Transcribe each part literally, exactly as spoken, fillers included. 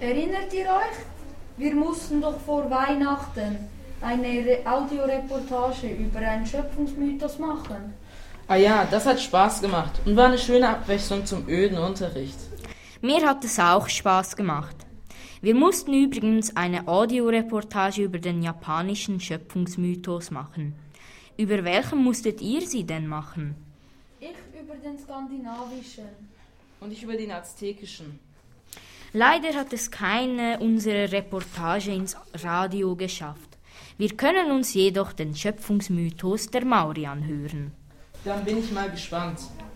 Erinnert ihr euch? Wir mussten doch vor Weihnachten eine Re- Audioreportage über einen Schöpfungsmythos machen. Ah ja, das hat Spaß gemacht und war eine schöne Abwechslung zum öden Unterricht. Mir hat es auch Spaß gemacht. Wir mussten übrigens eine Audioreportage über den japanischen Schöpfungsmythos machen. Über welchen musstet ihr sie denn machen? Ich über den skandinavischen. Und ich über den aztekischen. Leider hat es keine unserer Reportage ins Radio geschafft. Wir können uns jedoch den Schöpfungsmythos der Maori anhören. Dann bin ich mal gespannt.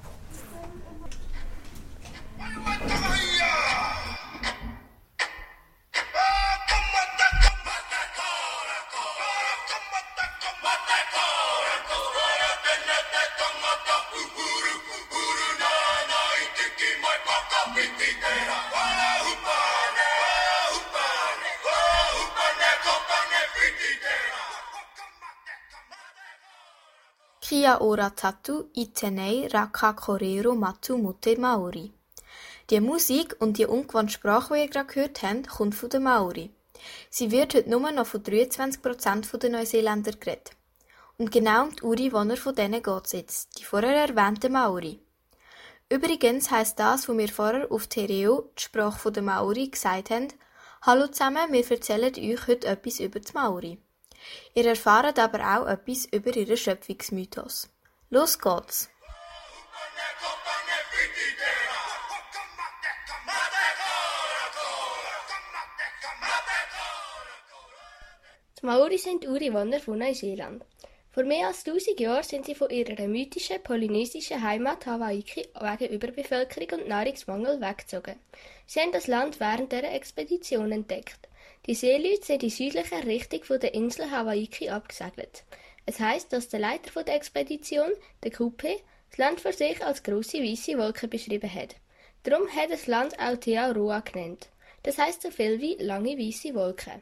Kia ora tatu i tenei rakakorero matu mute Maori. Die Musik und die ungewohnte Sprache, die ihr gerade gehört habt, kommt von den Maori. Sie wird heute nur noch von dreiundzwanzig Prozent der Neuseeländer geredet. Und genau um die Ureinwohner von denen geht es jetzt, die vorher erwähnten Maori. Übrigens heisst das, was wir vorher auf Te Reo, die Sprache der Maori, gesagt haben: Hallo zusammen, wir erzählen euch heute etwas über die Maori. Ihr erfahrt aber auch etwas über ihren Schöpfungsmythos. Los geht's! Die Maori sind Ureinwohner von Neuseeland. Vor mehr als tausend Jahren sind sie von ihrer mythischen polynesischen Heimat Hawaiki wegen Überbevölkerung und Nahrungsmangel weggezogen. Sie haben das Land während dieser Expedition entdeckt. Die Seeleute sind in südlicher Richtung von der Insel Hawaiki abgesegelt. Es heisst, dass der Leiter der Expedition, der Kupe, das Land für sich als grosse weisse Wolke beschrieben hat. Darum hat das Land auch Aotearoa genannt. Das heisst so viel wie lange weisse Wolke.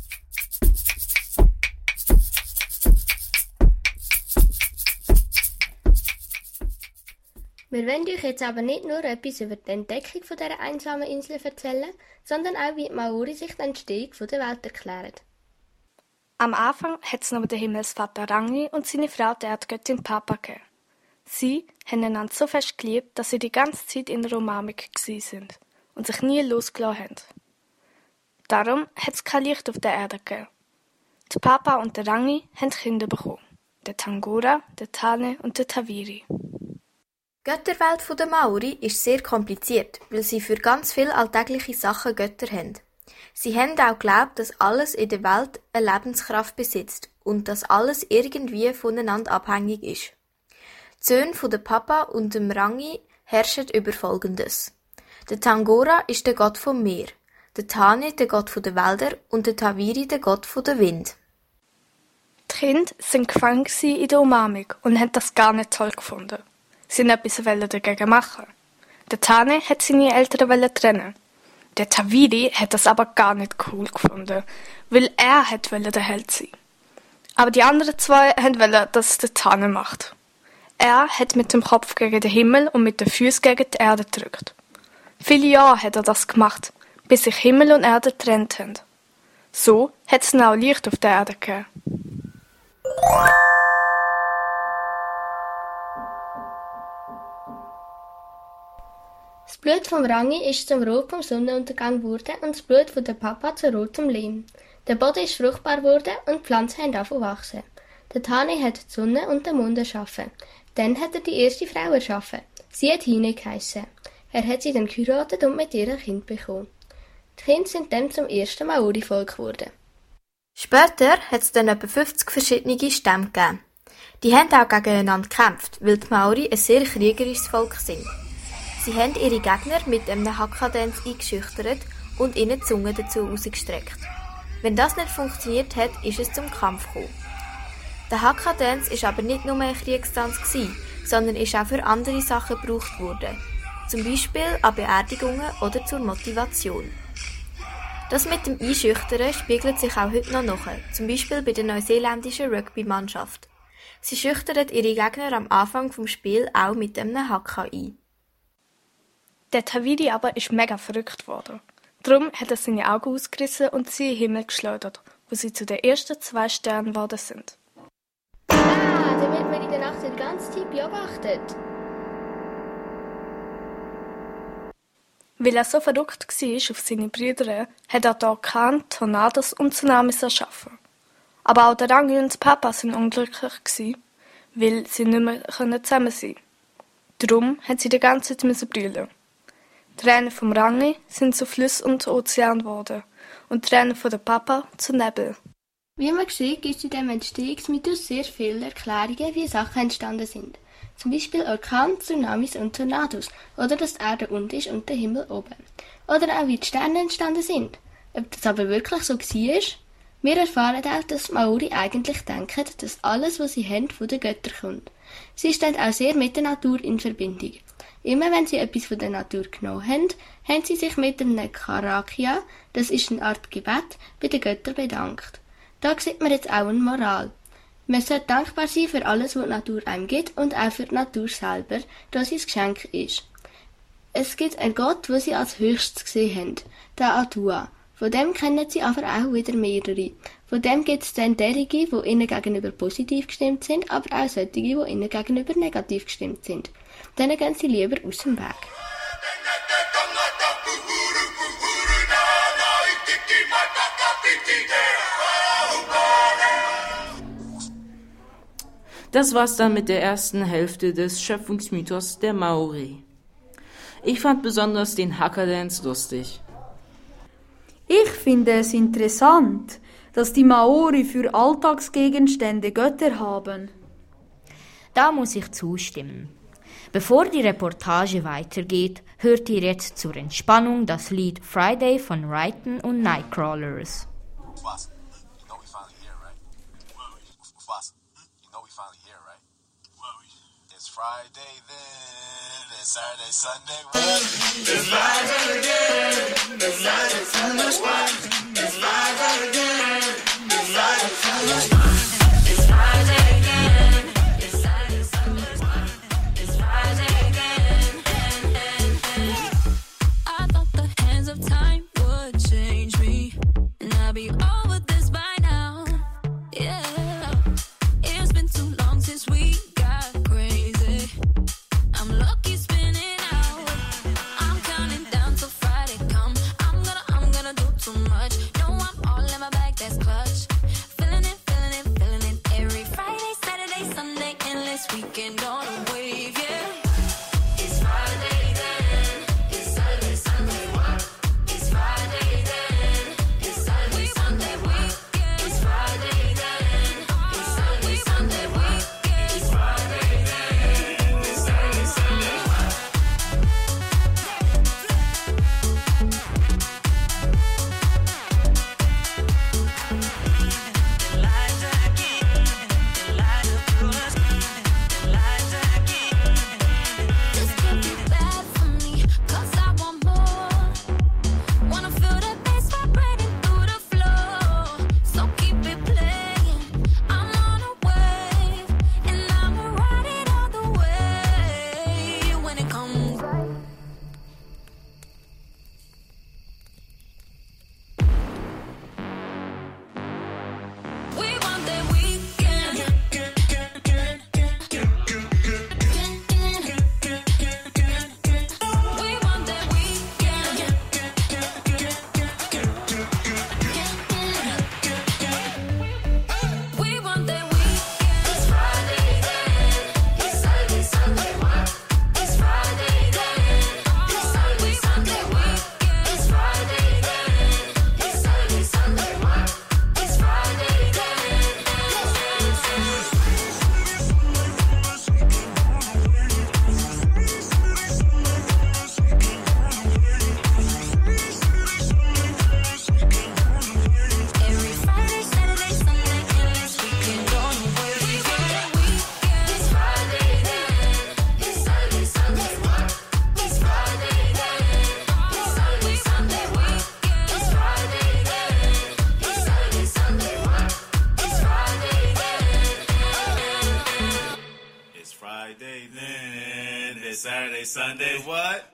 Wir wollen euch jetzt aber nicht nur etwas über die Entdeckung dieser einsamen Insel erzählen, sondern auch, wie die Maori sich die Entstehung der Welt erklären. Am Anfang hat es nur den Himmelsvater Rangi und seine Frau, die Erdgöttin Papa, gegeben. Sie haben einander so fest geliebt, dass sie die ganze Zeit in der Umarmung waren und sich nie losgelassen haben. Darum hat es kein Licht auf der Erde gegeben. Der Papa und der Rangi haben Kinder bekommen. Der Tangora, der Tane und der Tawiri. Die Götterwelt der Maori ist sehr kompliziert, weil sie für ganz viele alltägliche Sachen Götter haben. Sie haben auch geglaubt, dass alles in der Welt eine Lebenskraft besitzt und dass alles irgendwie voneinander abhängig ist. Die Söhne von der Papa und dem Rangi herrschen über Folgendes. Der Tangora ist der Gott vom Meer, der Tane der Gott der Wälder und der Tawiri der Gott der Wind. Die Kinder waren gefangen in der Umarmung und haben das gar nicht toll gefunden. Sie wollten etwas dagegen machen. Der Tane hat seine Eltern trennen. Der Tawiri hat das aber gar nicht cool gefunden, weil er wollte der Held sein. Aber die anderen zwei wollten, dass es der Tane macht. Er hat mit dem Kopf gegen den Himmel und mit den Füßen gegen die Erde gedrückt. Viele Jahre hat er das gemacht, bis sich Himmel und Erde getrennt haben. So hat es auch Licht auf der Erde gegeben. Das Blut vom Rangi ist zum Rot vom Sonnenuntergang geworden und das Blut von der Papa zu rotem Lehm. Der Boden ist fruchtbar geworden und die Pflanzen haben angefangen zu wachsen. Der Tane hat die Sonne und den Mond erschaffen. Dann hat er die erste Frau erschaffen. Sie hat Hine geheissen. Er hat sie dann geheiratet und mit ihr ein Kind bekommen. Die Kinder sind dann zum ersten Maori-Volk geworden. Später hat es dann etwa fünfzig verschiedene Stämme gegeben. Die haben auch gegeneinander gekämpft, weil die Maori ein sehr kriegerisches Volk sind. Sie haben ihre Gegner mit einem Haka-Dance eingeschüchtert und ihnen die Zunge dazu ausgestreckt. Wenn das nicht funktioniert hat, ist es zum Kampf gekommen. Der Haka-Dance war aber nicht nur ein Kriegstanz, sondern ist auch für andere Sachen gebraucht worden. Zum Beispiel an Beerdigungen oder zur Motivation. Das mit dem Einschüchtern spiegelt sich auch heute noch nach, zum Beispiel bei der neuseeländischen Rugby-Mannschaft. Sie schüchtern ihre Gegner am Anfang des Spiels auch mit einem Haka ein. Der Tawiri aber ist mega verrückt worden. Darum hat er seine Augen ausgerissen und sie in den Himmel geschleudert, wo sie zu den ersten zwei Sternen geworden sind. Ah, dann wird man in der Nacht die ganze Zeit beobachtet. Weil er so verrückt war auf seine Brüder, hat er Orkan, Tornados und Tsunamis erschaffen. Aber auch der Rangi und Papa waren unglücklich, weil sie nicht mehr zusammen sein konnten. Darum mussten sie die ganze Zeit brüllen. Die Tränen vom Rangi sind zu Flüssen und Ozean geworden und die Tränen von der Papa zu Nebel. Wie man sieht, gibt es in diesem Entstehungsmythos sehr viele Erklärungen, wie Sachen entstanden sind. Zum Beispiel Orkan, Tsunamis und Tornados, oder dass die Erde unten ist und der Himmel oben. Oder auch wie die Sterne entstanden sind. Ob das aber wirklich so war? Wir erfahren auch, dass die Maori eigentlich denken, dass alles, was sie haben, von den Göttern kommt. Sie stehen auch sehr mit der Natur in Verbindung. Immer wenn sie etwas von der Natur genommen haben, haben sie sich mit einem Karakia, das ist eine Art Gebet, bei den Göttern bedankt. Da sieht man jetzt auch eine Moral. Man sollte dankbar sein für alles, was die Natur einem gibt und auch für die Natur selber, da sie ein Geschenk ist. Es gibt einen Gott, den sie als höchstes gesehen haben, den Atua. Von dem kennen sie aber auch wieder mehrere. Von dem gibt es dann derige, die ihnen gegenüber positiv gestimmt sind, aber auch solche, die ihnen gegenüber negativ gestimmt sind. Denen gehen sie lieber aus dem Weg. Das war's dann mit der ersten Hälfte des Schöpfungsmythos der Maori. Ich fand besonders den Haka-Dance lustig. Ich finde es interessant, dass die Maori für Alltagsgegenstände Götter haben. Da muss ich zustimmen. Bevor die Reportage weitergeht, hört ihr jetzt zur Entspannung das Lied Friday von Raiten und Nightcrawlers. Friday then, it's Saturday, Sunday, what? It's live again, it's live, Sunday, what? It's live again, it's live, Sunday, what? It's Friday again, it's Saturday, Sunday, what? It's Friday again, I thought the hands of time would change me, and I'd be over this by now, yeah. It's been too long since we got crazy. I'm lucky spinning out. I'm counting down till Friday come. I'm gonna, I'm gonna do too much. No, I'm all in my bag, that's clutch. Feeling it, feeling it, feeling it. Every Friday, Saturday, Sunday, endless weekend on a wave, yeah. It's Friday then. It's Saturday, Sunday, what? It's Friday then. It's Saturday, Sunday, what? It's Friday then. It's Saturday, Sunday, what? It's Friday then. It's Saturday, Sunday, what? This can't be bad for me, 'cause I want more. Wanna feel that bass vibrating through the floor. So keep it playing. I'm on a wave, and I'ma ride it all the way. When it comes we want that weekend. We want that weekend. We want that weekend. It's Friday then. It's Saturday, Sunday, what? It's Friday then. It's Saturday, Sunday, what? It's Friday then. It's Saturday, Sunday, what? It's Friday then. Every Friday, Saturday, Sunday, endless weekend on the wave. It's Friday then. It's Saturday, Sunday, what? It's Friday then. It's Saturday, Sunday, what? It's Friday then. It's Saturday, Sunday, what? It's Friday then. It's Friday then. It's Saturday, Sunday, what?